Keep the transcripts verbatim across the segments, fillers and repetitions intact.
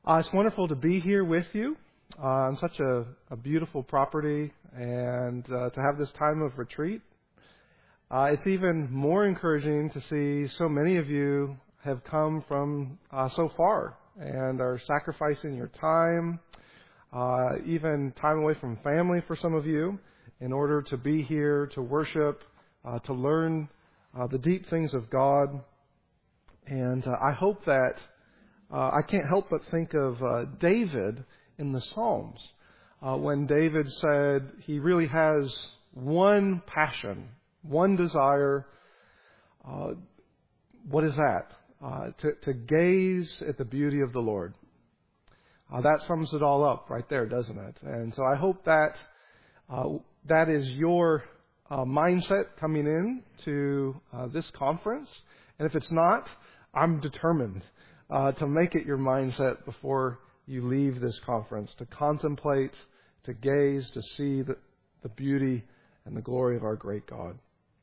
Uh, it's wonderful to be here with you uh, on such a, a beautiful property and uh, to have this time of retreat. Uh, it's even more encouraging to see so many of you have come from uh, so far and are sacrificing your time, uh, even time away from family for some of you, in order to be here, to worship, uh, to learn uh, the deep things of God. And uh, I hope that Uh, I can't help but think of uh, David in the Psalms, uh, when David said he really has one passion, one desire. Uh, what is that? Uh, to, to gaze at the beauty of the Lord. Uh, that sums it all up right there, doesn't it? And so I hope that uh, that is your uh, mindset coming in to uh, this conference. And if it's not, I'm determined Uh, to make it your mindset before you leave this conference, to contemplate, to gaze, to see the, the beauty and the glory of our great God.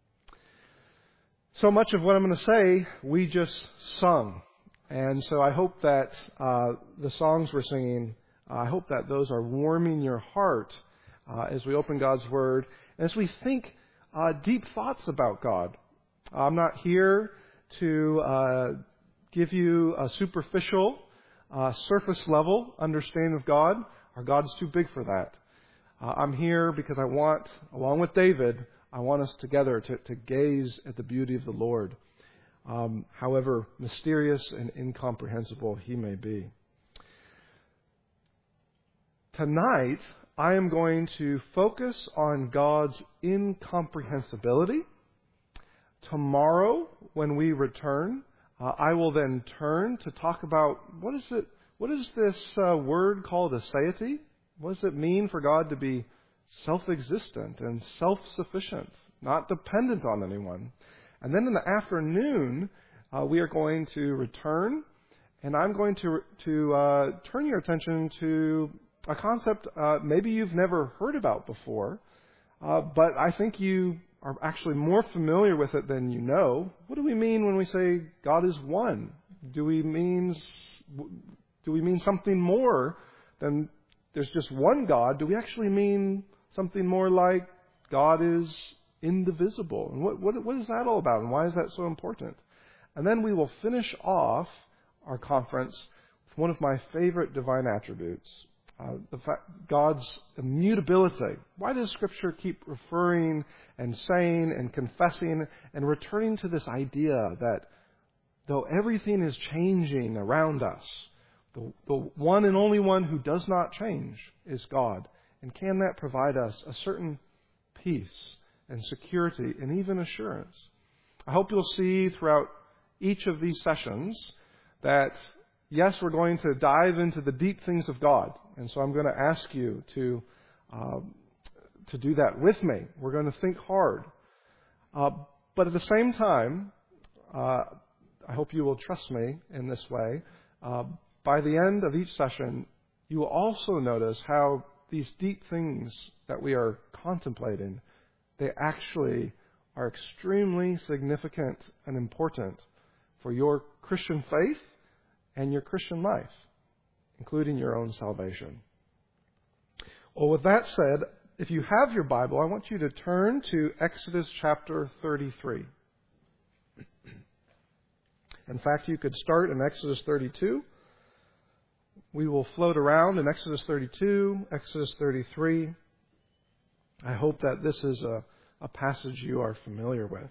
So much of what I'm going to say, we just sung. And so I hope that uh, the songs we're singing, uh, I hope that those are warming your heart uh, as we open God's Word, as we think uh, deep thoughts about God. I'm not here to Uh, give you a superficial, uh, surface level understanding of God. Our God's too big for that. Uh, I'm here because I want, along with David, I want us together to, to gaze at the beauty of the Lord, um, however mysterious and incomprehensible He may be. Tonight, I am going to focus on God's incomprehensibility. Tomorrow, when we return, Uh, I will then turn to talk about what is it, what is this uh, word called aseity? What does it mean for God to be self-existent and self-sufficient, not dependent on anyone? And then in the afternoon, uh, we are going to return, and I'm going to to uh, turn your attention to a concept uh, maybe you've never heard about before, uh, but I think you are actually more familiar with it than you know. What do we mean when we say God is one? Do we mean do we mean something more than there's just one God? Do we actually mean something more like God is indivisible? And what what what is that all about? And why is that so important? And then we will finish off our conference with one of my favorite divine attributes. Uh, the fact, God's immutability. Why does Scripture keep referring and saying and confessing and returning to this idea that though everything is changing around us, the, the one and only one who does not change is God? And can that provide us a certain peace and security and even assurance? I hope you'll see throughout each of these sessions that yes, we're going to dive into the deep things of God. And so I'm going to ask you to um, to do that with me. We're going to think hard. Uh, but at the same time, uh, I hope you will trust me in this way. Uh, by the end of each session, you will also notice how these deep things that we are contemplating, they actually are extremely significant and important for your Christian faith and your Christian life, including your own salvation. Well, with that said, if you have your Bible, I want you to turn to Exodus chapter thirty-three. In fact, you could start in Exodus thirty-two. We will float around in Exodus thirty-two, Exodus thirty-three. I hope that this is a, a passage you are familiar with.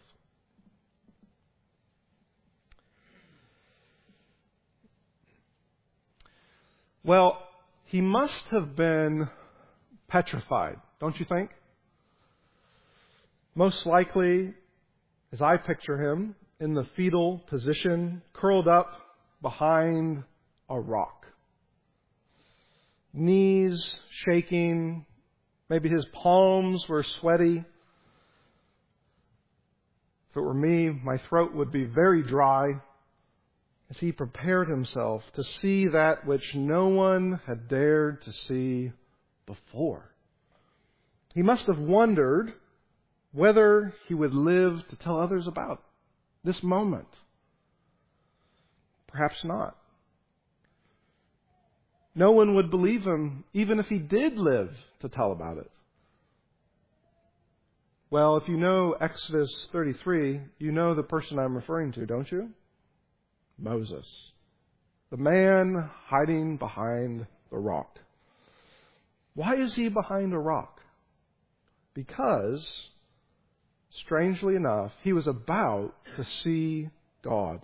Well, he must have been petrified, don't you think? Most likely, as I picture him, in the fetal position, curled up behind a rock. Knees shaking, maybe his palms were sweaty. If it were me, my throat would be very dry as he prepared himself to see that which no one had dared to see before. He must have wondered whether he would live to tell others about this moment. Perhaps not. No one would believe him even if he did live to tell about it. Well, if you know Exodus thirty-three, you know the person I'm referring to, don't you? Moses. The man hiding behind the rock. Why is he behind a rock? Because, strangely enough, he was about to see God.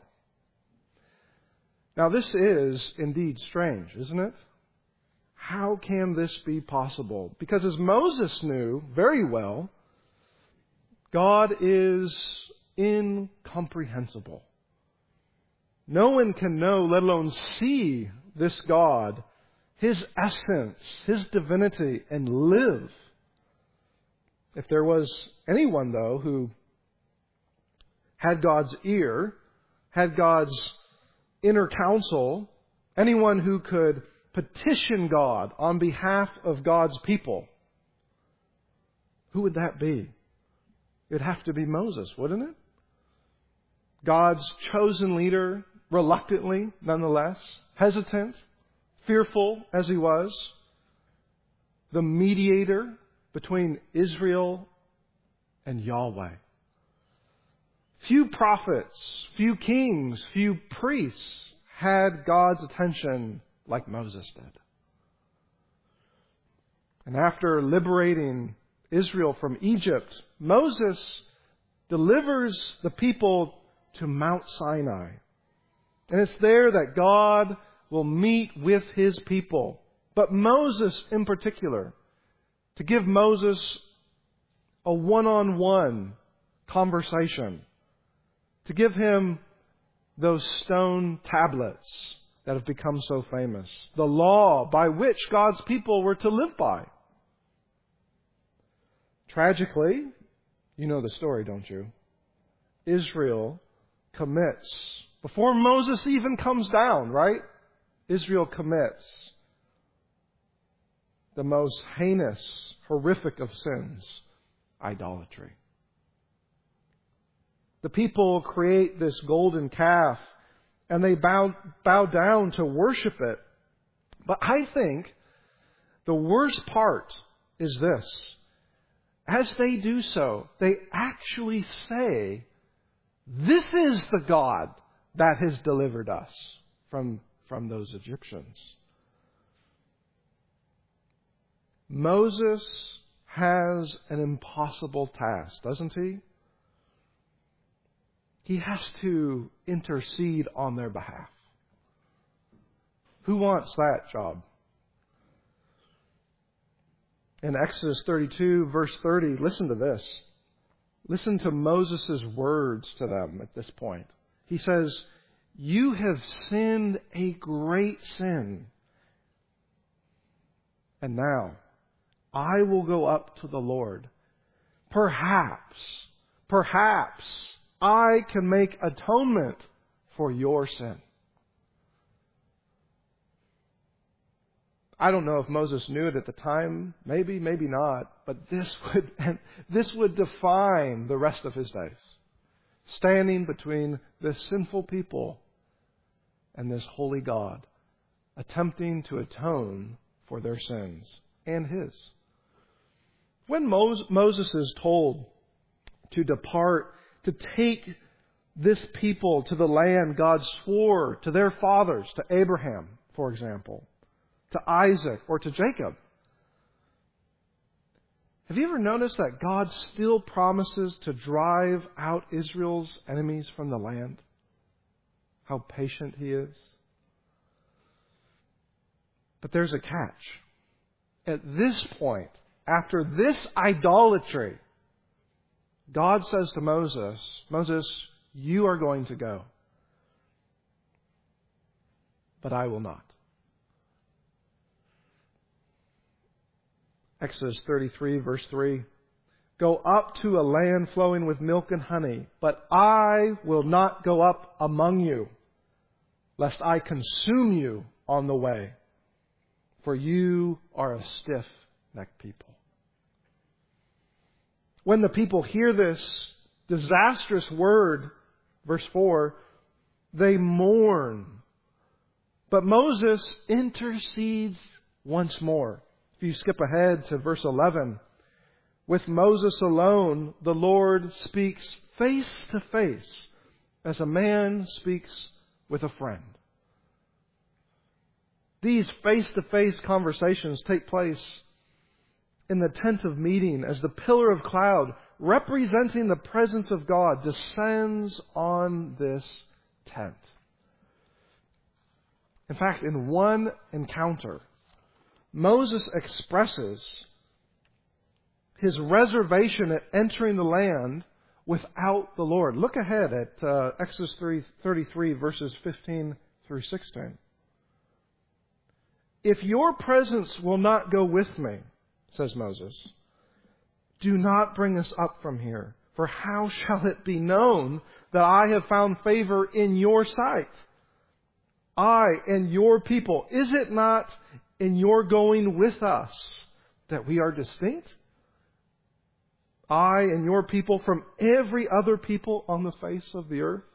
Now, this is indeed strange, isn't it? How can this be possible? Because as Moses knew very well, God is incomprehensible. No one can know, let alone see this God, His essence, His divinity, and live. If there was anyone, though, who had God's ear, had God's inner counsel, anyone who could petition God on behalf of God's people, who would that be? It'd have to be Moses, wouldn't it? God's chosen leader, reluctantly, nonetheless, hesitant, fearful as he was, the mediator between Israel and Yahweh. Few prophets, few kings, few priests had God's attention like Moses did. And after liberating Israel from Egypt, Moses delivers the people to Mount Sinai. And it's there that God will meet with His people. But Moses in particular, to give Moses a one-on-one conversation, to give him those stone tablets that have become so famous, the law by which God's people were to live by. Tragically, you know the story, don't you? Israel commits, before Moses even comes down, right? Israel commits the most heinous, horrific of sins, idolatry. The people create this golden calf and they bow, bow down to worship it. But I think the worst part is this. As they do so, they actually say, "This is the God that has delivered us from, from those Egyptians." Moses has an impossible task, doesn't he? He has to intercede on their behalf. Who wants that job? In Exodus thirty-two, verse thirty, listen to this. Listen to Moses' words to them at this point. He says, "You have sinned a great sin. And now, I will go up to the Lord. Perhaps, perhaps, I can make atonement for your sin." I don't know if Moses knew it at the time. Maybe, maybe not. But this would, this would define the rest of his days. Standing between this sinful people and this holy God, attempting to atone for their sins and his. When Moses is told to depart, to take this people to the land God swore to their fathers, to Abraham, for example, to Isaac, or to Jacob. Have you ever noticed that God still promises to drive out Israel's enemies from the land? How patient He is. But there's a catch. At this point, after this idolatry, God says to Moses, "Moses, you are going to go, but I will not." Exodus thirty-three, verse three. "Go up to a land flowing with milk and honey, but I will not go up among you, lest I consume you on the way, for you are a stiff-necked people." When the people hear this disastrous word, verse four, they mourn. But Moses intercedes once more. If you skip ahead to verse eleven, with Moses alone, the Lord speaks face to face as a man speaks with a friend. These face-to-face conversations take place in the tent of meeting as the pillar of cloud representing the presence of God descends on this tent. In fact, in one encounter, Moses expresses his reservation at entering the land without the Lord. Look ahead at uh, Exodus thirty-three, verses fifteen through sixteen. If your presence will not go with me, says Moses, do not bring us up from here. For how shall it be known that I have found favor in your sight? I and your people. Is it not in your going with us that we are distinct? I and your people from every other people on the face of the earth?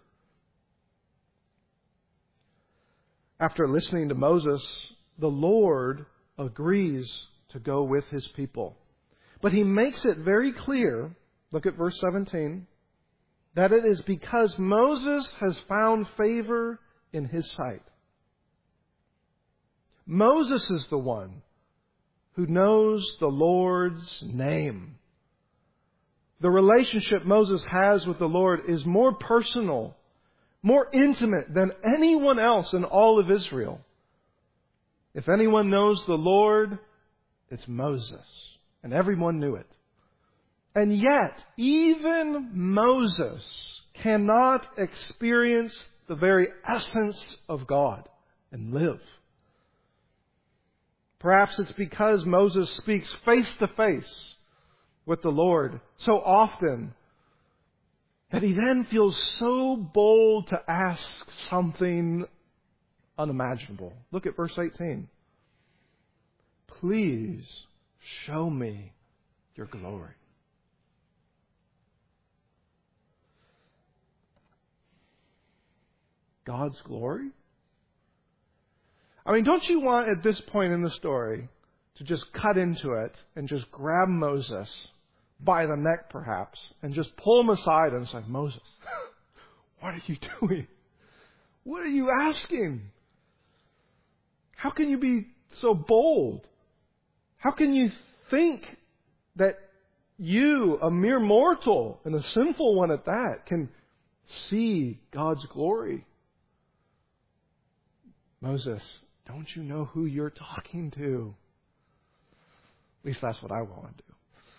After listening to Moses, the Lord agrees to go with His people. But He makes it very clear, look at verse seventeen, that it is because Moses has found favor in His sight. Moses is the one who knows the Lord's name. The relationship Moses has with the Lord is more personal, more intimate than anyone else in all of Israel. If anyone knows the Lord, it's Moses. And everyone knew it. And yet, even Moses cannot experience the very essence of God and live. Perhaps it's because Moses speaks face to face with the Lord so often that he then feels so bold to ask something unimaginable. Look at verse eighteen. Please show me your glory. God's glory? I mean, don't you want at this point in the story to just cut into it and just grab Moses by the neck perhaps and just pull him aside and say, Moses, what are you doing? What are you asking? How can you be so bold? How can you think that you, a mere mortal and a sinful one at that, can see God's glory? Moses, don't you know who you're talking to? At least that's what I want to do.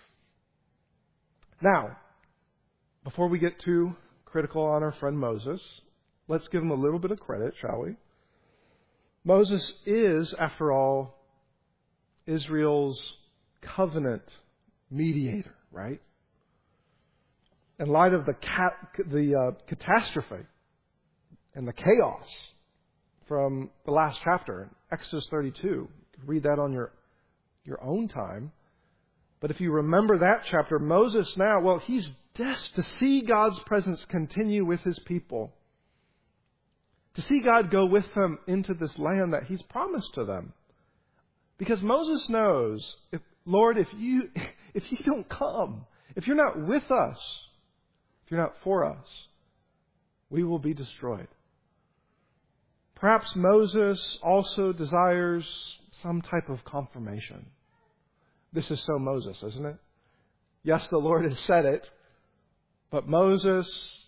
Now, before we get too critical on our friend Moses, let's give him a little bit of credit, shall we? Moses is, after all, Israel's covenant mediator, right? In light of the cat, the uh, catastrophe and the chaos from the last chapter, Exodus thirty-two, you can read that on your your own time. But if you remember that chapter, Moses now, well, he's destined to see God's presence continue with His people. To see God go with them into this land that He's promised to them. Because Moses knows, if, Lord, if you if you don't come, if you're not with us, if you're not for us, we will be destroyed. Perhaps Moses also desires some type of confirmation. This is so Moses, isn't it? Yes, the Lord has said it, but Moses,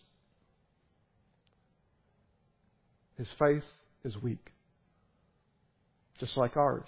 his faith is weak, just like ours.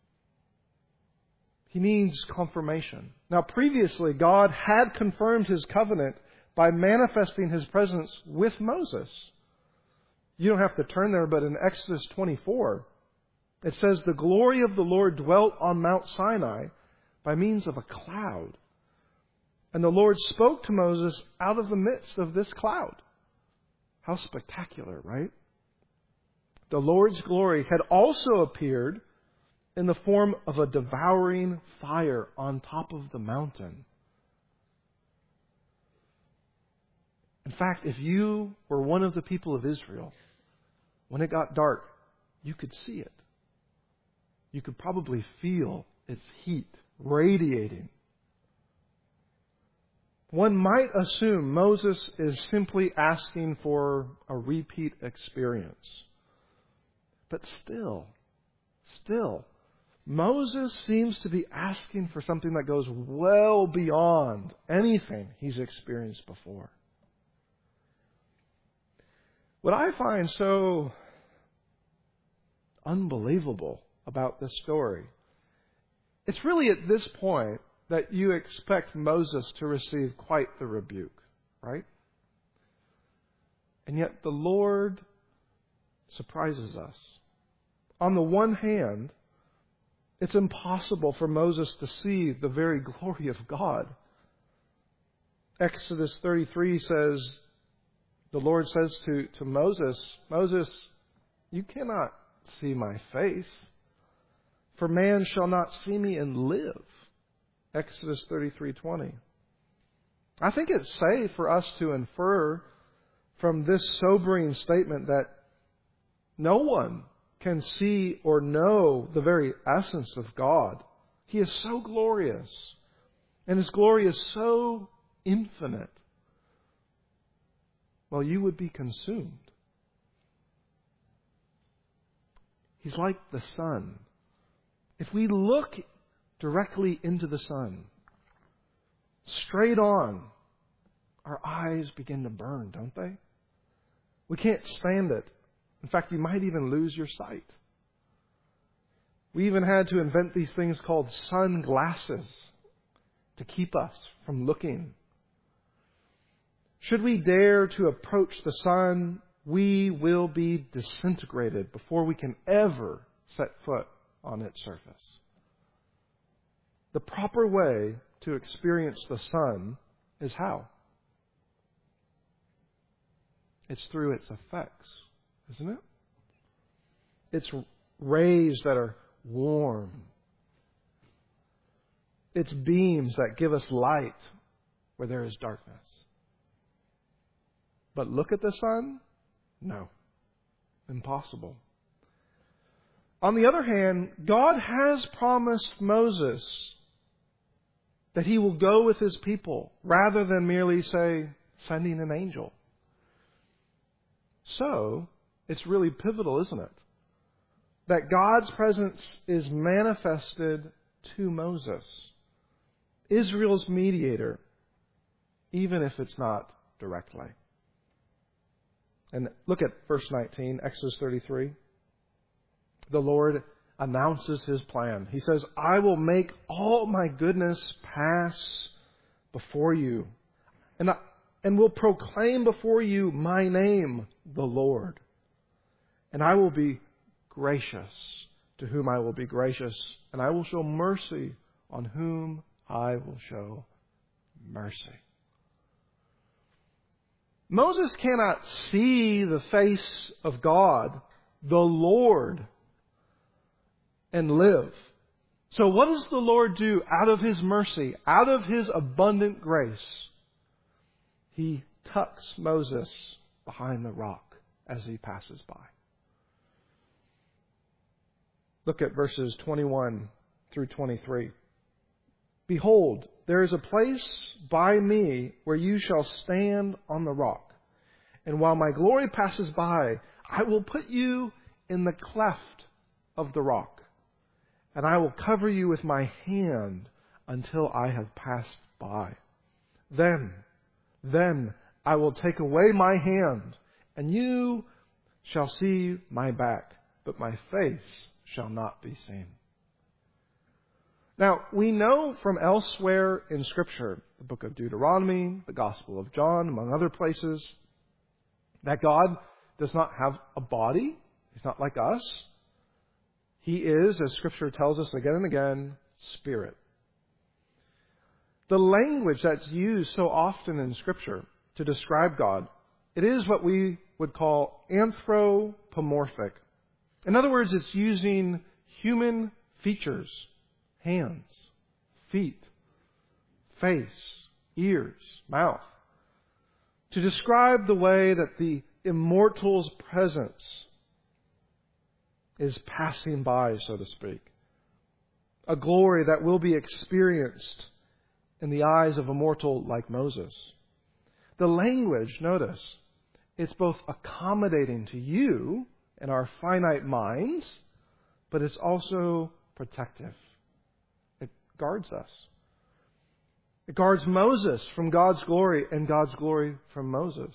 He needs confirmation. Now, previously, God had confirmed His covenant by manifesting His presence with Moses. You don't have to turn there, but in Exodus twenty-four, it says, the glory of the Lord dwelt on Mount Sinai by means of a cloud. And the Lord spoke to Moses out of the midst of this cloud. How spectacular, right? The Lord's glory had also appeared in the form of a devouring fire on top of the mountain. In fact, if you were one of the people of Israel, when it got dark you could see it. You could probably feel its heat radiating. One might assume Moses is simply asking for a repeat experience. But still, still, Moses seems to be asking for something that goes well beyond anything he's experienced before. What I find so unbelievable about this story, it's really at this point that you expect Moses to receive quite the rebuke, right? And yet the Lord surprises us. On the one hand, it's impossible for Moses to see the very glory of God. Exodus thirty-three says, the Lord says to, to Moses, Moses, you cannot see my face, for man shall not see me and live. Exodus thirty-three twenty. I think it's safe for us to infer from this sobering statement that no one can see or know the very essence of God. He is so glorious, and His glory is so infinite. Well, you would be consumed. He's like the sun. If we look directly into the sun, straight on, our eyes begin to burn, don't they? We can't stand it. In fact, you might even lose your sight. We even had to invent these things called sunglasses to keep us from looking. Should we dare to approach the sun, we will be disintegrated before we can ever set foot on its surface. The proper way to experience the sun is how? It's through its effects, isn't it? It's rays that are warm. It's beams that give us light where there is darkness. But look at the sun? No. Impossible. On the other hand, God has promised Moses that He will go with His people rather than merely, say, sending an angel. So, it's really pivotal, isn't it? That God's presence is manifested to Moses, Israel's mediator, even if it's not directly. And look at verse nineteen, Exodus thirty-three. The Lord announces His plan. He says, I will make all my goodness pass before you, and, I, and will proclaim before you my name, the Lord. And I will be gracious to whom I will be gracious, and I will show mercy on whom I will show mercy. Moses cannot see the face of God, the Lord, and live. So what does the Lord do out of His mercy, out of His abundant grace? He tucks Moses behind the rock as he passes by. Look at verses twenty-one through twenty-three. Behold, there is a place by me where you shall stand on the rock. And while my glory passes by, I will put you in the cleft of the rock. And I will cover you with my hand until I have passed by. Then, then I will take away my hand, and you shall see my back, but my face shall not be seen. Now, we know from elsewhere in Scripture, the book of Deuteronomy, the Gospel of John, among other places, that God does not have a body. He's not like us. He is, as Scripture tells us again and again, Spirit. The language that's used so often in Scripture to describe God, it is what we would call anthropomorphic. In other words, it's using human features. Hands, feet, face, ears, mouth, to describe the way that the immortal's presence is passing by, so to speak. A glory that will be experienced in the eyes of a mortal like Moses. The language, notice, it's both accommodating to you and our finite minds, but it's also protective. It guards us. It guards Moses from God's glory and God's glory from Moses.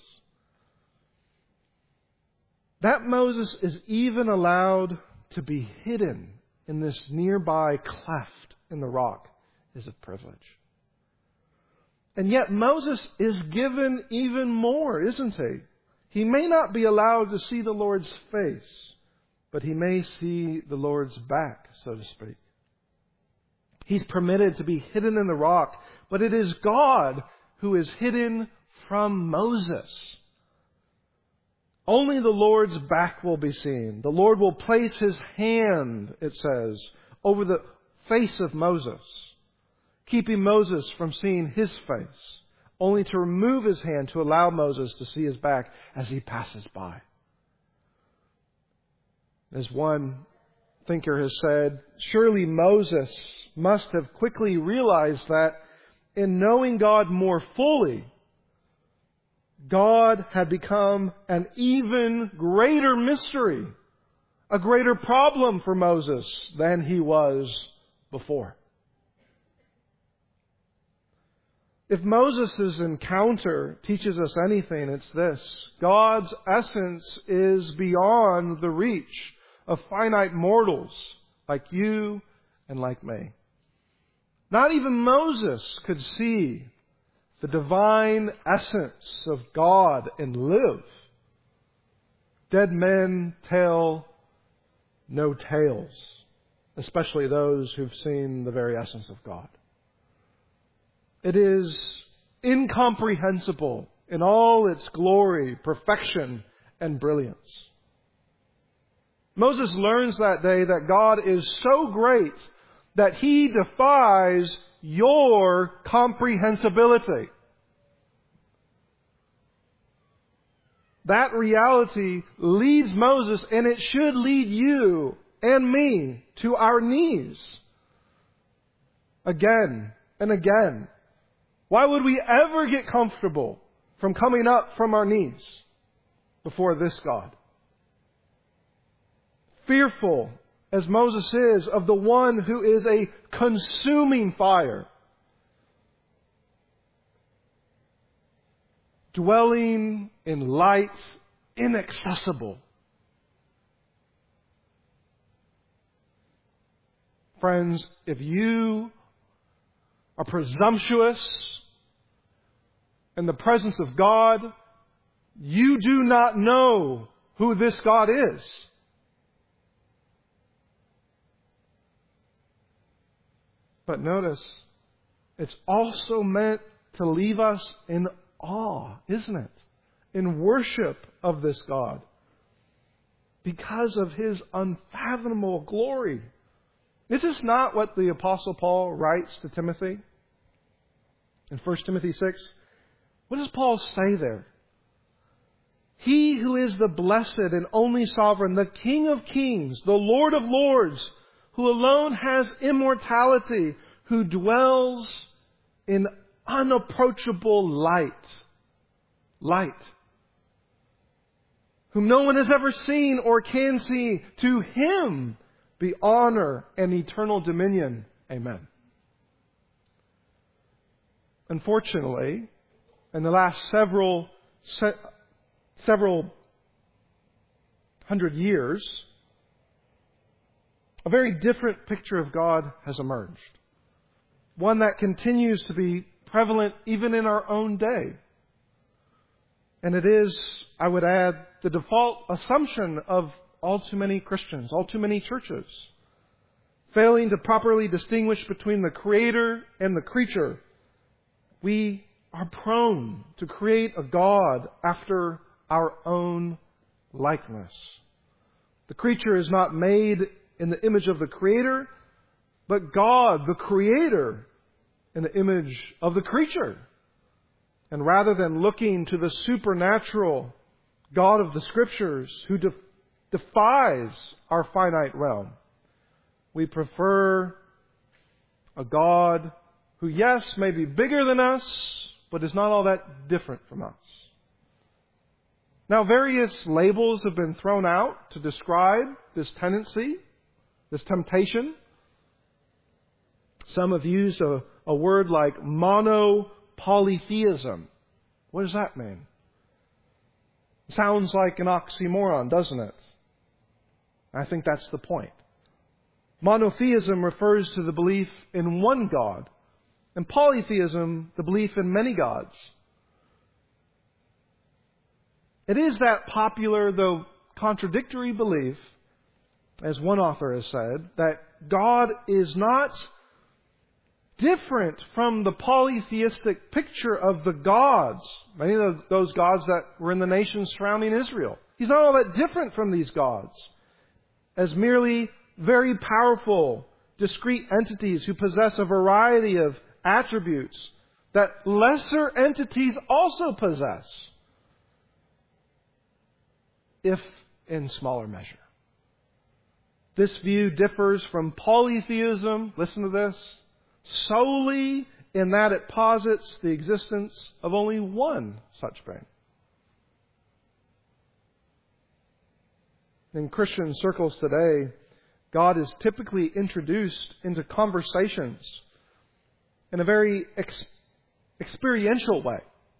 That Moses is even allowed to be hidden in this nearby cleft in the rock is a privilege. And yet Moses is given even more, isn't he? He may not be allowed to see the Lord's face, but he may see the Lord's back, so to speak. He's permitted to be hidden in the rock, but it is God who is hidden from Moses. Only the Lord's back will be seen. The Lord will place His hand, it says, over the face of Moses, keeping Moses from seeing His face, only to remove His hand to allow Moses to see His back as he passes by. As one thinker has said, surely Moses must have quickly realized that in knowing God more fully, God had become an even greater mystery, a greater problem for Moses than he was before. If Moses' encounter teaches us anything, it's this: God's essence is beyond the reach of finite mortals like you and like me. Not even Moses could see the divine essence of God and live. Dead men tell no tales, especially those who've seen the very essence of God. It is incomprehensible in all its glory, perfection, and brilliance. Moses learns that day that God is so great that He defies your comprehensibility. That reality leads Moses, and it should lead you and me to our knees again and again. Why would we ever get comfortable from coming up from our knees before this God? Fearful as Moses is of the one who is a consuming fire, dwelling in light inaccessible. Friends, if you are presumptuous in the presence of God, you do not know who this God is. But notice, it's also meant to leave us in awe, isn't it? In worship of this God, because of His unfathomable glory. Is this not what the Apostle Paul writes to Timothy? In First Timothy six, what does Paul say there? He who is the blessed and only sovereign, the King of kings, the Lord of lords, who alone has immortality, who dwells in unapproachable light. Light. Whom no one has ever seen or can see. To Him be honor and eternal dominion. Amen. Unfortunately, in the last several se- several hundred years, a very different picture of God has emerged. One that continues to be prevalent even in our own day. And it is, I would add, the default assumption of all too many Christians, all too many churches, failing to properly distinguish between the Creator and the creature. We are prone to create a God after our own likeness. The creature is not made in the image of the Creator, but God, the Creator, in the image of the creature. And rather than looking to the supernatural God of the Scriptures, who de- defies our finite realm. We prefer a God who, yes, may be bigger than us, but is not all that different from us. Now, various labels have been thrown out to describe this tendency, this temptation. Some have used a, a word like monopolytheism. What does that mean? It sounds like an oxymoron, doesn't it? I think that's the point. Monotheism refers to the belief in one God, and polytheism, the belief in many gods. It is that popular, though contradictory belief, as one author has said, that God is not different from the polytheistic picture of the gods, many of those gods that were in the nations surrounding Israel. He's not all that different from these gods, as merely very powerful, discrete entities who possess a variety of attributes that lesser entities also possess, if in smaller measure. This view differs from polytheism, listen to this, solely in that it posits the existence of only one such being. In Christian circles today, God is typically introduced into conversations in a very ex- experiential way.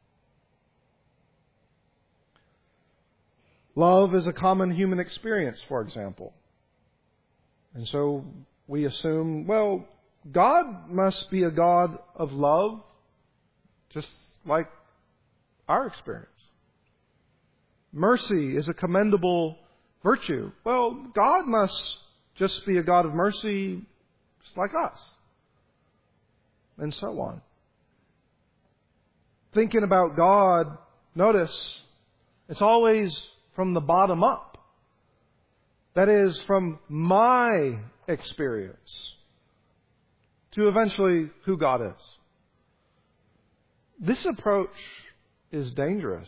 Love is a common human experience, for example. And so we assume, well, God must be a God of love, just like our experience. Mercy is a commendable virtue. Well, God must just be a God of mercy, just like us. And so on. Thinking about God, notice, it's always from the bottom up. That is, from my experience to eventually who God is. This approach is dangerous.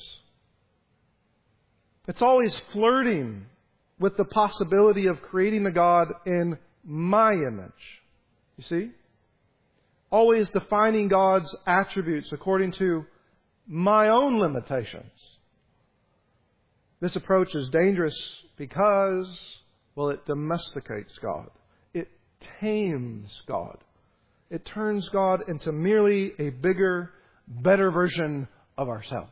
It's always flirting with the possibility of creating a God in my image. You see? Always defining God's attributes according to my own limitations. This approach is dangerous because, well, it domesticates God. It tames God. It turns God into merely a bigger, better version of ourselves.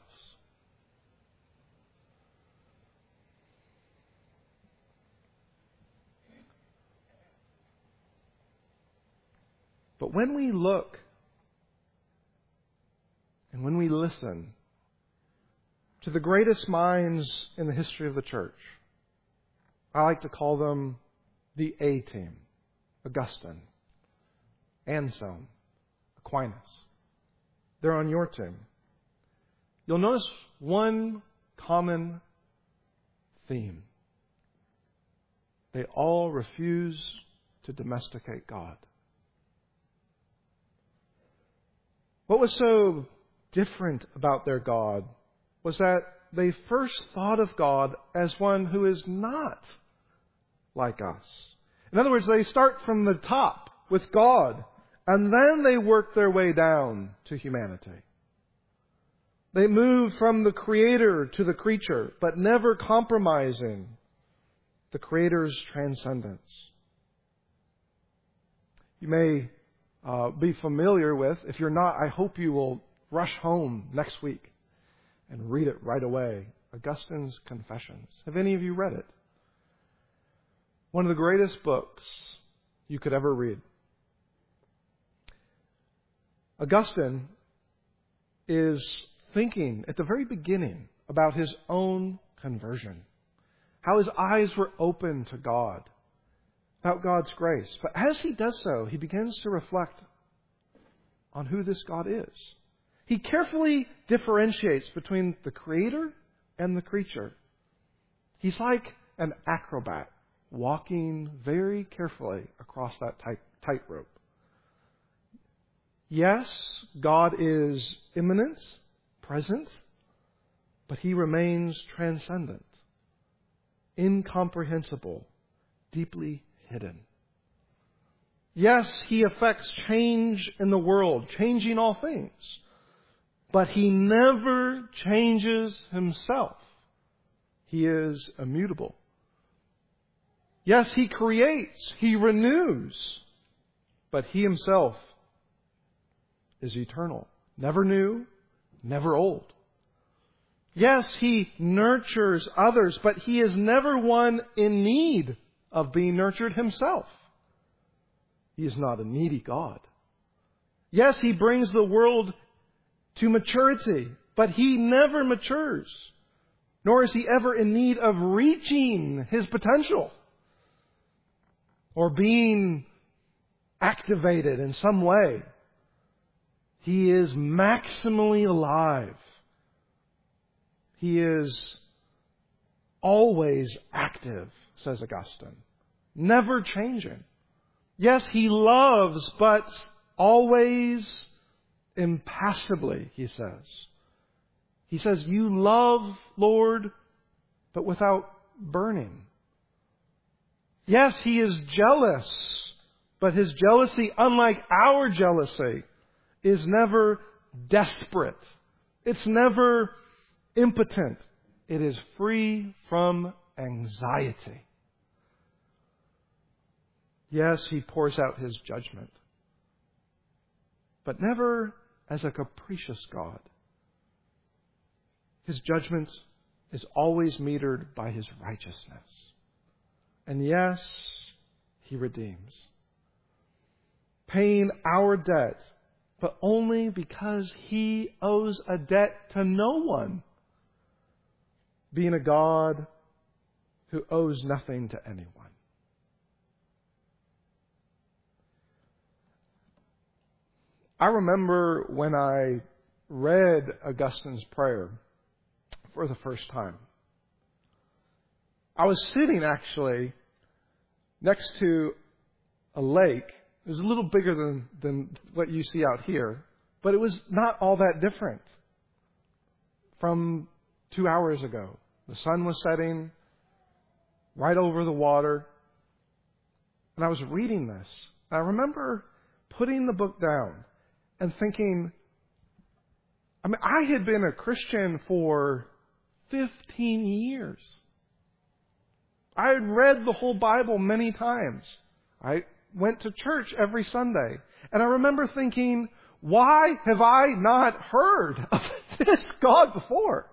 But when we look and when we listen to the greatest minds in the history of the church, I like to call them the A-team. Augustine, Anselm, Aquinas. They're on your team. You'll notice one common theme. They all refuse to domesticate God. What was so different about their God was that they first thought of God as one who is not like us. In other words, they start from the top with God, and then they work their way down to humanity. They move from the Creator to the creature, but never compromising the Creator's transcendence. You may uh, be familiar with, if you're not, I hope you will rush home next week and read it right away, Augustine's Confessions. Have any of you read it? One of the greatest books you could ever read. Augustine is thinking at the very beginning about his own conversion. How his eyes were open to God, about God's grace. But as he does so, he begins to reflect on who this God is. He carefully differentiates between the Creator and the creature. He's like an acrobat walking very carefully across that tight, tightrope. Yes, God is immanent, present, but He remains transcendent. incomprehensible, deeply hidden. Yes, He affects change in the world, changing all things. But He never changes Himself. He is immutable. Yes, He creates, He renews, but He Himself is eternal, never new, never old. Yes, He nurtures others, but He is never one in need of being nurtured Himself. He is not a needy God. Yes, He brings the world to maturity, but He never matures, nor is He ever in need of reaching His potential or being activated in some way. He is maximally alive. He is always active, says Augustine, never changing. Yes, He loves, but always impassively, he says. He says, you love, Lord, but without burning. Yes, He is jealous, but His jealousy, unlike our jealousy, is never desperate. It's never impotent. It is free from anxiety. Yes, He pours out His judgment, but never as a capricious God. His judgment is always metered by His righteousness. And yes, He redeems, paying our debt, but only because He owes a debt to no one, being a God who owes nothing to anyone. I remember when I read Augustine's prayer for the first time. I was sitting actually next to a lake. It was a little bigger than, than what you see out here, but it was not all that different from two hours ago. The sun was setting right over the water, and I was reading this. And I remember putting the book down and thinking, I mean, I had been a Christian for fifteen years. I had read the whole Bible many times. I went to church every Sunday. And I remember thinking, why have I not heard of this God before?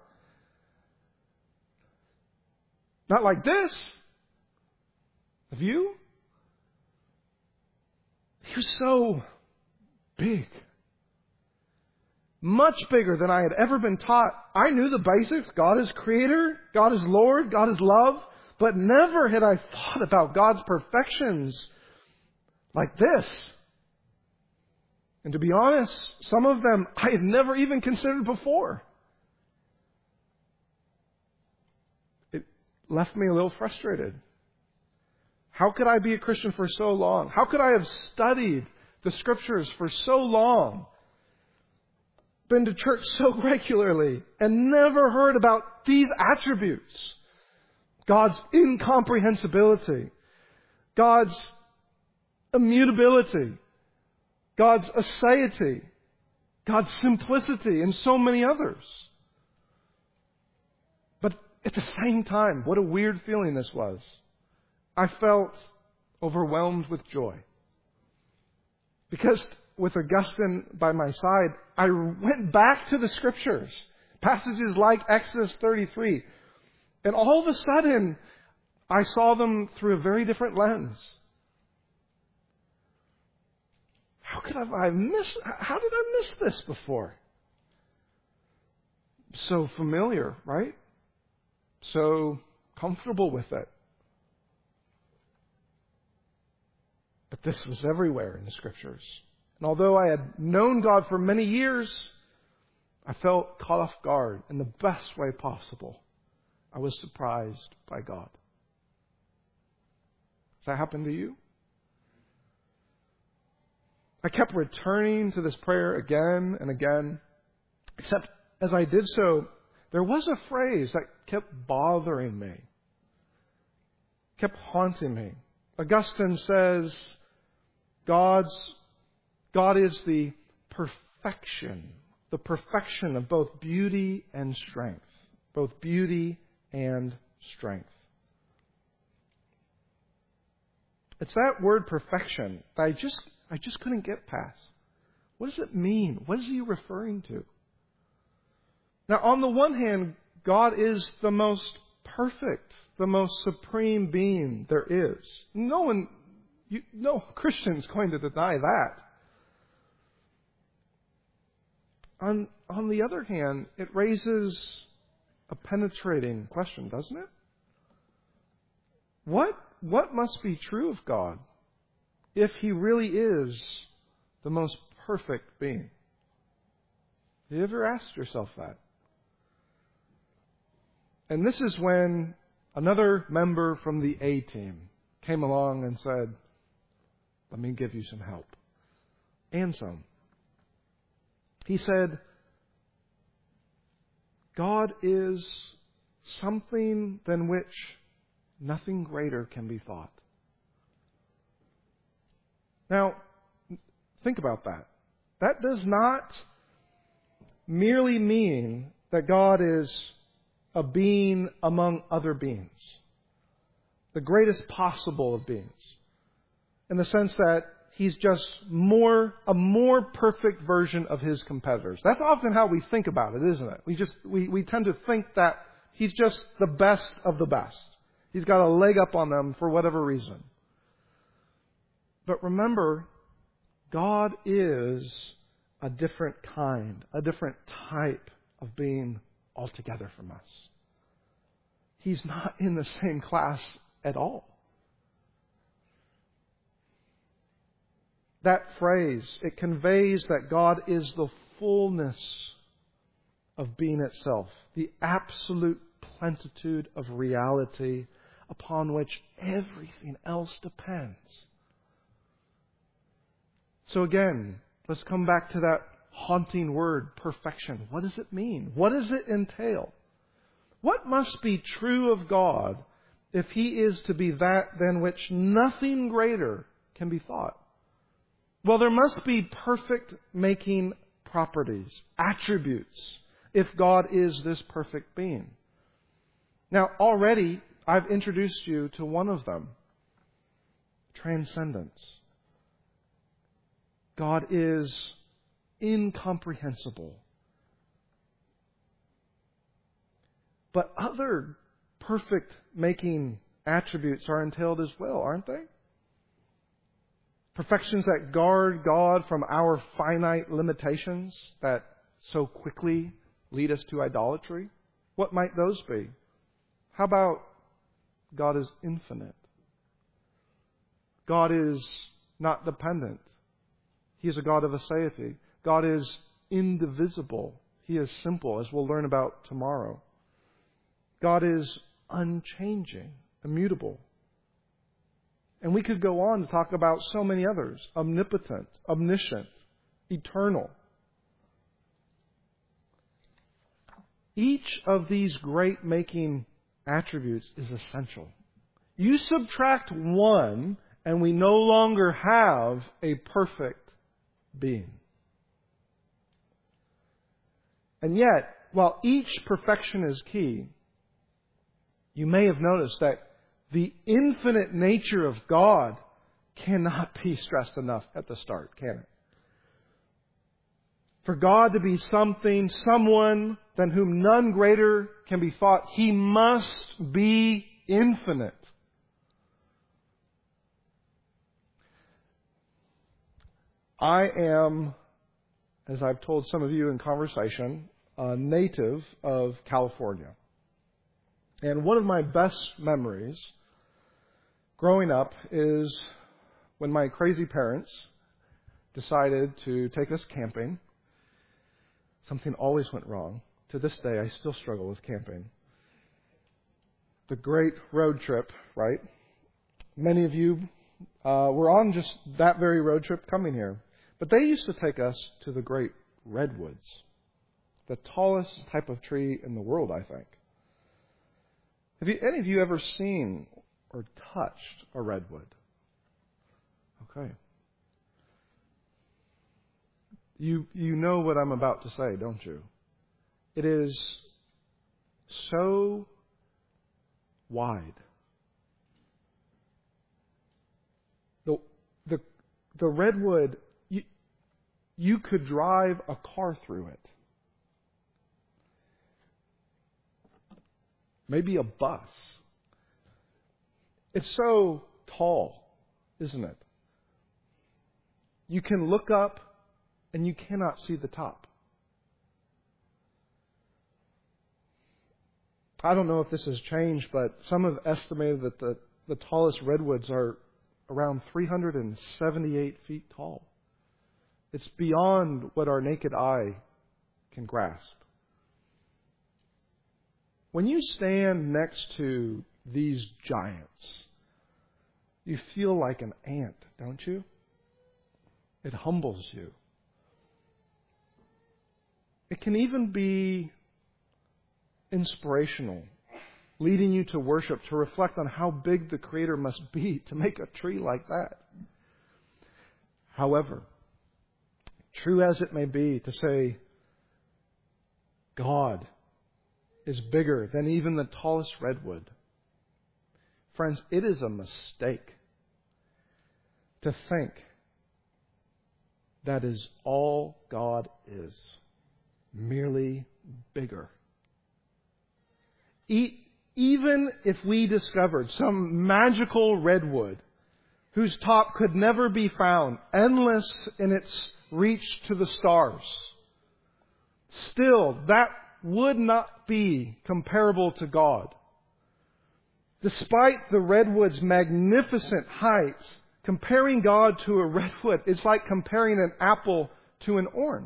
Not like this. Have you? He was so big. Much bigger than I had ever been taught. I knew the basics. God is creator. God is Lord. God is love. But never had I thought about God's perfections like this. And to be honest, some of them I had never even considered before. It left me a little frustrated. How could I be a Christian for so long? How could I have studied the Scriptures for so long, been to church so regularly, and never heard about these attributes? God's incomprehensibility, God's immutability, God's aseity, God's simplicity, and so many others. But at the same time, what a weird feeling this was. I felt overwhelmed with joy. Because with Augustine by my side, I went back to the Scriptures, passages like Exodus thirty-three, and all of a sudden, I saw them through a very different lens. How could I miss? How did I miss this before? So familiar, right? So comfortable with it. But this was everywhere in the Scriptures. And although I had known God for many years, I felt caught off guard in the best way possible. I was surprised by God. Does that happen to you? I kept returning to this prayer again and again, except as I did so, there was a phrase that kept bothering me. kept haunting me. Augustine says God's God is the perfection, the perfection of both beauty and strength. Both beauty and strength. It's that word perfection that I just I just couldn't get past. What does it mean? What is he referring to? Now, on the one hand, God is the most perfect, the most supreme being there is. No one, you, no Christian is going to deny that. On, on the other hand, it raises a penetrating question, doesn't it? What, what must be true of God if He really is the most perfect being? Have you ever asked yourself that? And this is when another member from the A team came along and said, let me give you some help. And some. He said, God is something than which nothing greater can be thought. Now, think about that. That does not merely mean that God is a being among other beings, the greatest possible of beings, in the sense that He's just more a more perfect version of His competitors. That's often how we think about it, isn't it? We just we, we tend to think that He's just the best of the best. He's got a leg up on them for whatever reason. But remember, God is a different kind, a different type of being altogether from us. He's not in the same class at all. That phrase, it conveys that God is the fullness of being itself, the absolute plenitude of reality upon which everything else depends. So again, let's come back to that haunting word, perfection. What does it mean? What does it entail? What must be true of God if He is to be that than which nothing greater can be thought? Well, there must be perfect making properties, attributes, if God is this perfect being. Now, already I've introduced you to one of them, transcendence. God is incomprehensible. But other perfect making attributes are entailed as well, aren't they? Perfections that guard God from our finite limitations that so quickly lead us to idolatry. What might those be? How about God is infinite? God is not dependent. He is a God of aseity. God is indivisible. He is simple, as we'll learn about tomorrow. God is unchanging, immutable. And we could go on to talk about so many others. Omnipotent, omniscient, eternal. Each of these great making attributes is essential. You subtract one and we no longer have a perfect being. And yet, while each perfection is key, you may have noticed that the infinite nature of God cannot be stressed enough at the start, can it? For God to be something, someone than whom none greater can be thought, He must be infinite. I am, as I've told some of you in conversation, a native of California. And one of my best memories growing up is when my crazy parents decided to take us camping. Something always went wrong. To this day, I still struggle with camping. The great road trip, right? Many of you uh, were on just that very road trip coming here. But they used to take us to the great redwoods, the tallest type of tree in the world, I think. Have you, any of you ever seen or touched a redwood. Okay. You, you know what I'm about to say, don't you? It is so wide. The, the, the redwood, you, you could drive a car through it. Maybe a bus. It's so tall, isn't it? You can look up and you cannot see the top. I don't know if this has changed, but some have estimated that the, the tallest redwoods are around three hundred seventy-eight feet tall. It's beyond what our naked eye can grasp. When you stand next to these giants, you feel like an ant, don't you? It humbles you. It can even be inspirational, leading you to worship, to reflect on how big the Creator must be to make a tree like that. However, true as it may be to say, God is bigger than even the tallest redwood. Friends, it is a mistake to think that is all God is, merely bigger. E- even if we discovered some magical redwood whose top could never be found, endless in its reach to the stars, still that would not be comparable to God. Despite the redwood's magnificent height, comparing God to a redwood is like comparing an apple to an orange.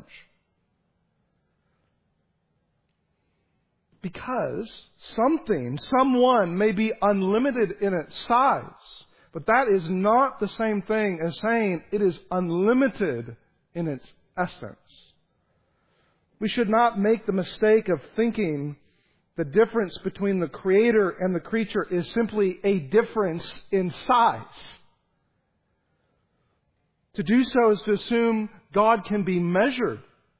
Because something, someone may be unlimited in its size, but that is not the same thing as saying it is unlimited in its essence. We should not make the mistake of thinking the difference between the Creator and the creature is simply a difference in size. To do so is to assume God can be measured,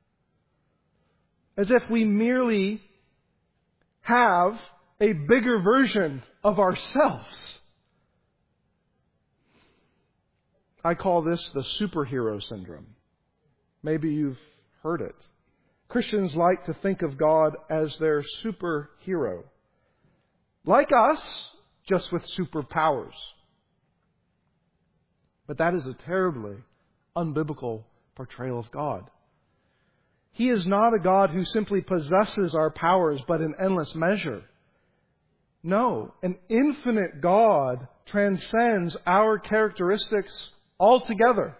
as if we merely have a bigger version of ourselves. I call this the superhero syndrome. Maybe you've heard it. Christians like to think of God as their superhero. Like us, just with superpowers. But that is a terribly unbiblical portrayal of God. He is not a God who simply possesses our powers, but in endless measure. No, an infinite God transcends our characteristics altogether.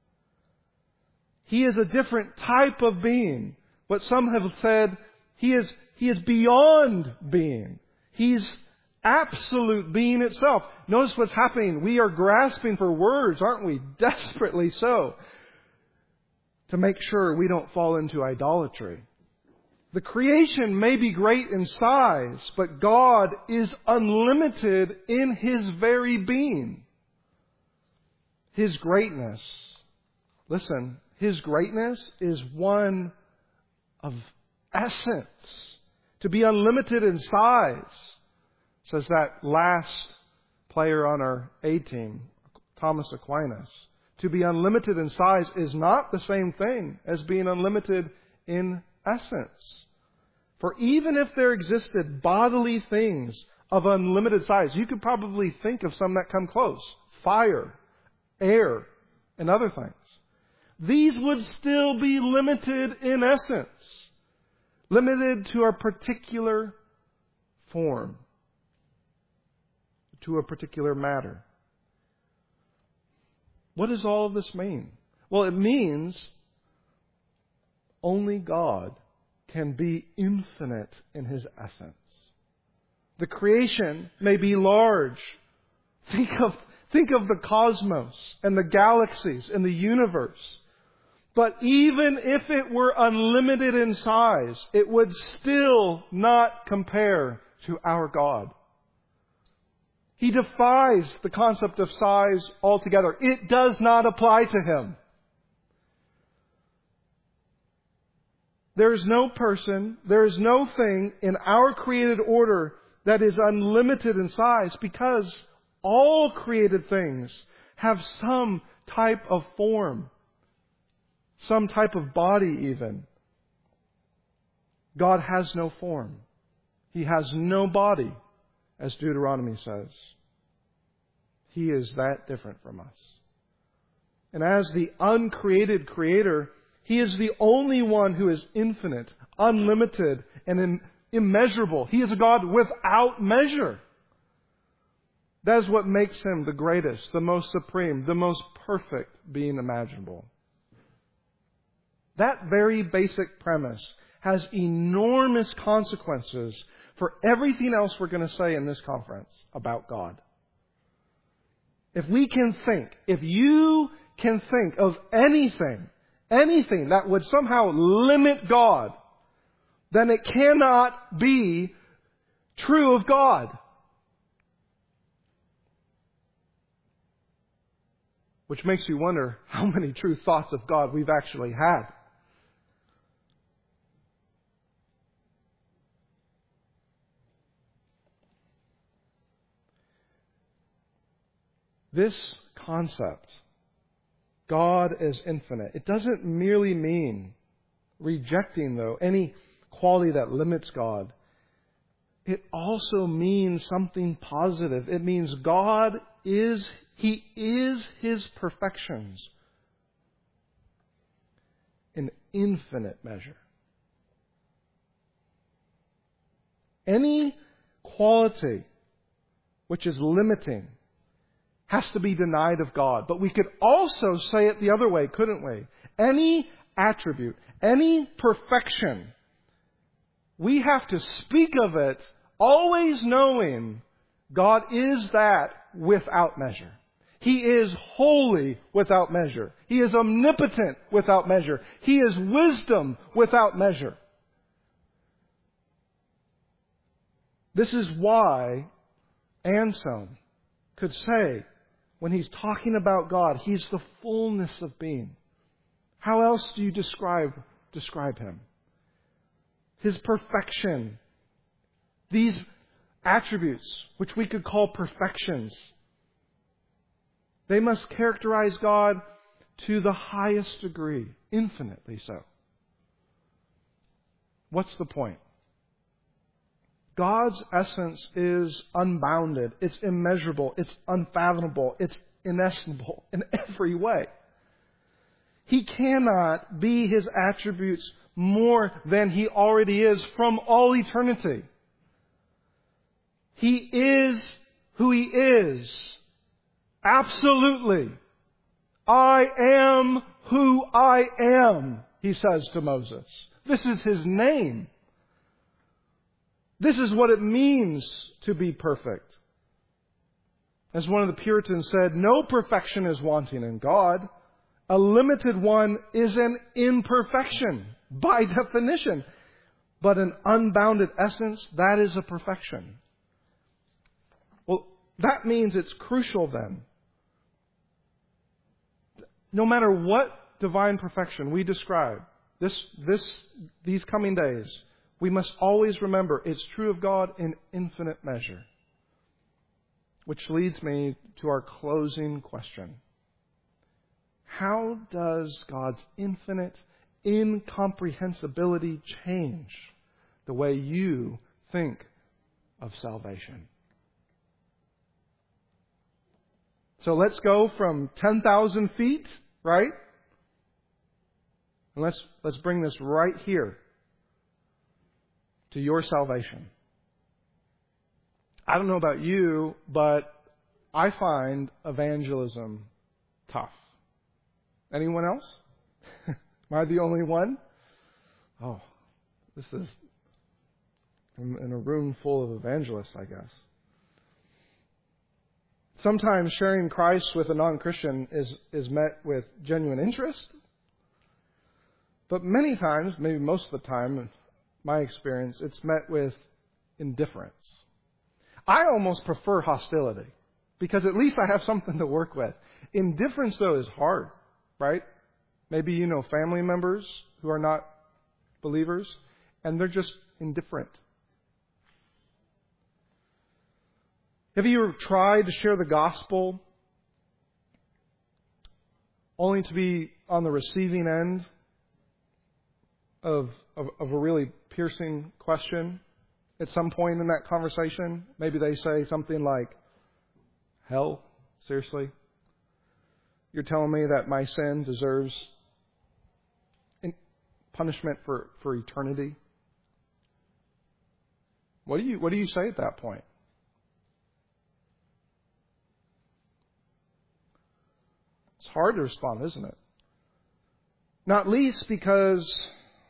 He is a different type of being. What some have said, he is, he is beyond being. He's absolute being itself. Notice what's happening. We are grasping for words, aren't we? Desperately so. To make sure we don't fall into idolatry. The creation may be great in size, but God is unlimited in His very being. His greatness, listen, His greatness is one of essence. To be unlimited in size, says that last player on our A team, Thomas Aquinas. To be unlimited in size is not the same thing as being unlimited in essence. For even if there existed bodily things of unlimited size, you could probably think of some that come close. Fire, air, and other things. These would still be limited in essence. Limited to a particular form. To a particular matter. What does all of this mean? Well, it means only God can be infinite in His essence. The creation may be large. Think of, think of the cosmos and the galaxies and the universe. But even if it were unlimited in size, it would still not compare to our God. He defies the concept of size altogether. It does not apply to Him. There is no person, there is no thing in our created order that is unlimited in size, because all created things have some type of form, some type of body even. God has no form. He has no body, as Deuteronomy says. He is that different from us. And as the uncreated Creator, He is the only one who is infinite, unlimited, and im- immeasurable. He is a God without measure. That is what makes Him the greatest, the most supreme, the most perfect being imaginable. That very basic premise has enormous consequences for everything else we're going to say in this conference about God. If we can think, if you can think of anything, anything that would somehow limit God, then it cannot be true of God. Which makes you wonder how many true thoughts of God we've actually had. This concept, God as infinite, it doesn't merely mean rejecting, though, any quality that limits God. It also means something positive. It means God is, He is His perfections in infinite measure. Any quality which is limiting has to be denied of God. But we could also say it the other way, couldn't we? Any attribute, any perfection, we have to speak of it always knowing God is that without measure. He is holy without measure. He is omnipotent without measure. He is wisdom without measure. This is why Anselm could say, when he's talking about God, He's the fullness of being. How else do you describe, describe Him? His perfection. These attributes, which we could call perfections, they must characterize God to the highest degree, infinitely so. What's the point? God's essence is unbounded, it's immeasurable, it's unfathomable, it's inestimable in every way. He cannot be His attributes more than He already is from all eternity. He is who He is. Absolutely. I am who I am, He says to Moses. This is His name. This is what it means to be perfect. As one of the Puritans said, no perfection is wanting in God. A limited one is an imperfection by definition. But an unbounded essence, that is a perfection. Well, that means it's crucial then. No matter what divine perfection we describe this, this, these coming days, we must always remember it's true of God in infinite measure. Which leads me to our closing question. How does God's infinite incomprehensibility change the way you think of salvation? So let's go from ten thousand feet, right? And let's, let's bring this right here to your salvation. I don't know about you, but I find evangelism tough. Anyone else? Am I the only one? Oh, this is I'm in a room full of evangelists, I guess. Sometimes sharing Christ with a non-Christian is, is met with genuine interest. But many times, maybe most of the time, in my experience, it's met with indifference. I almost prefer hostility because at least I have something to work with. Indifference, though, is hard, right? Maybe you know family members who are not believers, and they're just indifferent. Have you ever tried to share the gospel only to be on the receiving end of, of, of a really piercing question at some point in that conversation? Maybe they say something like, hell? Seriously? You're telling me that my sin deserves punishment for, for eternity? What do you what do you say at that point? It's hard to respond, isn't it? Not least because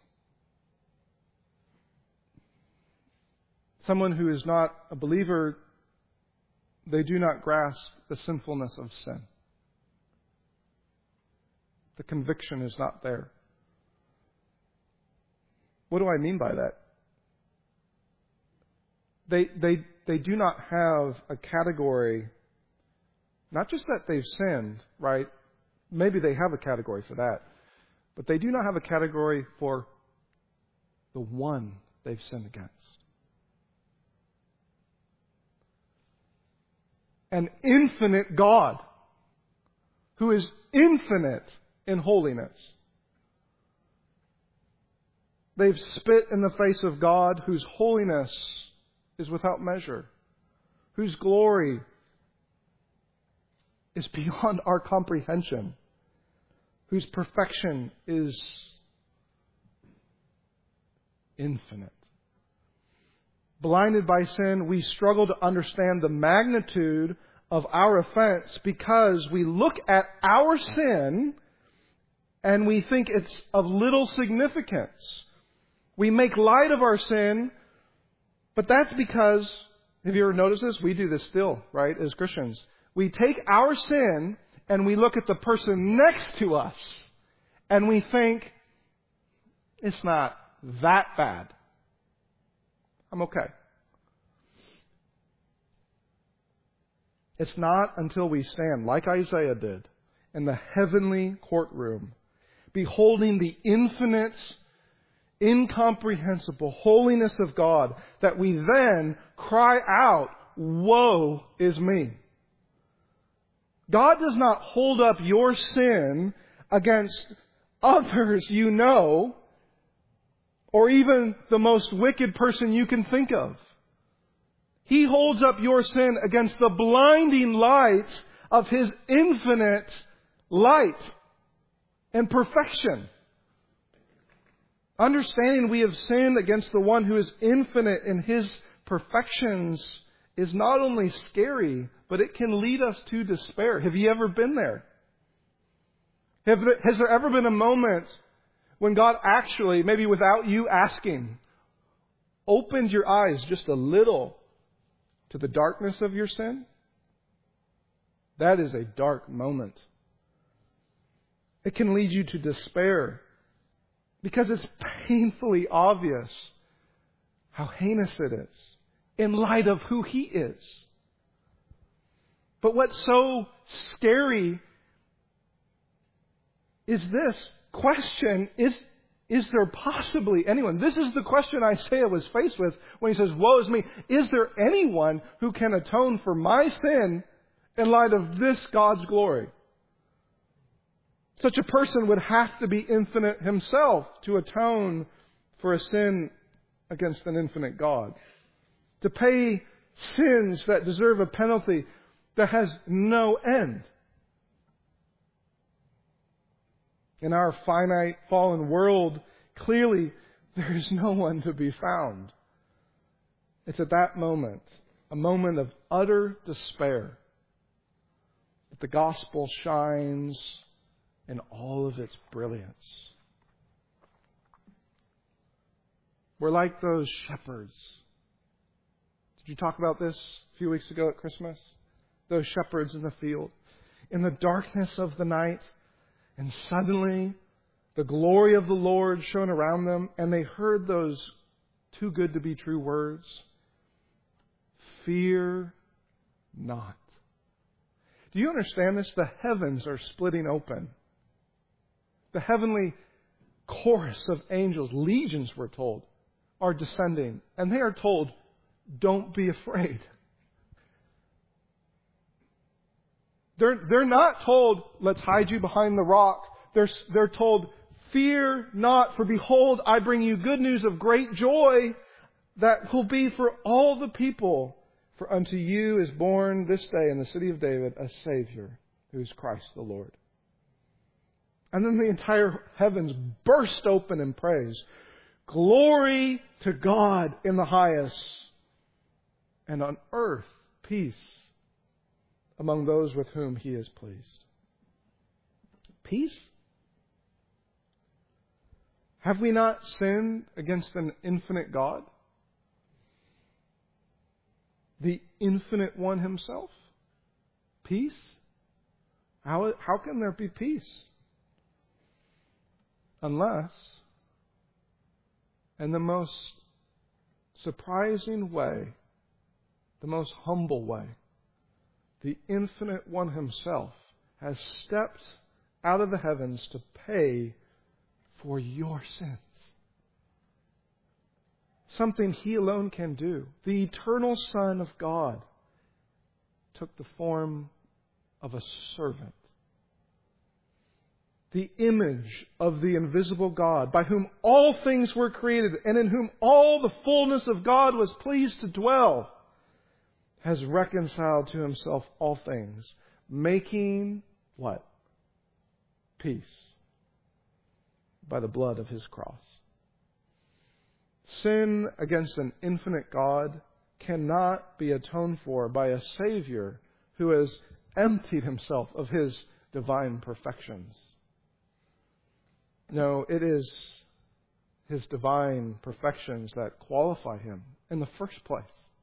someone who is not a believer, they do not grasp the sinfulness of sin. The conviction is not there. What do I mean by that? They, they, they do not have a category, not just that they've sinned, right? Maybe they have a category for that. But they do not have a category for the one they've sinned against. An infinite God who is infinite in holiness. They've spit in the face of God whose holiness is without measure, whose glory is beyond our comprehension, whose perfection is infinite. Blinded by sin, we struggle to understand the magnitude of our offense because we look at our sin and we think it's of little significance. We make light of our sin, but that's because, have you ever noticed this? We do this still, right, as Christians. We take our sin and we look at the person next to us and we think, it's not that bad. I'm okay. It's not until we stand, like Isaiah did, in the heavenly courtroom, beholding the infinite, incomprehensible holiness of God, that we then cry out, woe is me. God does not hold up your sin against others you know, or even the most wicked person you can think of. He holds up your sin against the blinding light of His infinite light and perfection. Understanding we have sinned against the one who is infinite in His perfections is not only scary, but it can lead us to despair. Have you ever been there? Have there, has there ever been a moment when God actually, maybe without you asking, opened your eyes just a little to the darkness of your sin? That is a dark moment. It can lead you to despair because it's painfully obvious how heinous it is in light of who He is. But what's so scary is this question, is, is there possibly anyone? This is the question Isaiah was faced with when he says, woe is me. Is there anyone who can atone for my sin in light of this God's glory? Such a person would have to be infinite himself to atone for a sin against an infinite God. To pay sins that deserve a penalty that has no end. In our finite, fallen world, clearly there is no one to be found. It's at that moment, a moment of utter despair, that the gospel shines in all of its brilliance. We're like those shepherds. Did you talk about this a few weeks ago at Christmas? Those shepherds in the field. In the darkness of the night, and suddenly the glory of the Lord shone around them, and they heard those too good to be true words. fear not. Do you understand this? The heavens are splitting open. The heavenly chorus of angels, legions we're told, are descending. And they are told, don't be afraid. They're, they're not told, let's hide you behind the rock. They're, they're told, fear not, for behold, I bring you good news of great joy that will be for all the people. For unto you is born this day in the city of David a Savior, who is Christ the Lord. And then the entire heavens burst open in praise. Glory to God in the highest, and on earth peace among those with whom He is pleased. Peace? Have we not sinned against an infinite God? The infinite one Himself? Peace? How, how can there be peace? Unless, in the most surprising way, the most humble way, the infinite one Himself has stepped out of the heavens to pay for your sins. Something He alone can do. The eternal Son of God took the form of a servant. The image of the invisible God, by whom all things were created and in whom all the fullness of God was pleased to dwell, has reconciled to Himself all things, making what? Peace by the blood of His cross. Sin against an infinite God cannot be atoned for by a Savior who has emptied Himself of His divine perfections. No, it is His divine perfections that qualify Him in the first place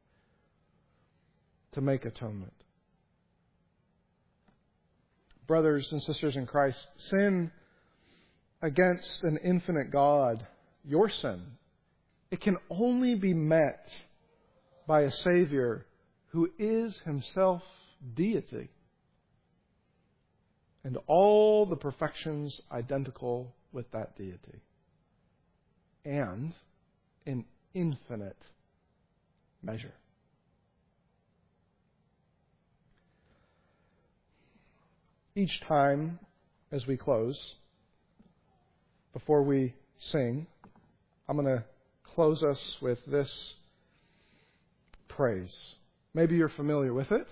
to make atonement. Brothers and sisters in Christ, sin against an infinite God, your sin, it can only be met by a Savior who is Himself deity and all the perfections identical with that deity, and in infinite measure. Each time as we close, before we sing, I'm going to close us with this praise. Maybe you're familiar with it.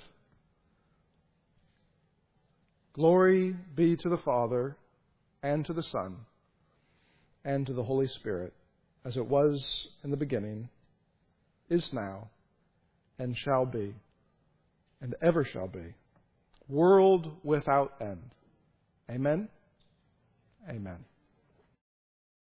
Glory be to the Father, and to the Son, and to the Holy Spirit, as it was in the beginning, is now, and shall be, and ever shall be, world without end. Amen? Amen.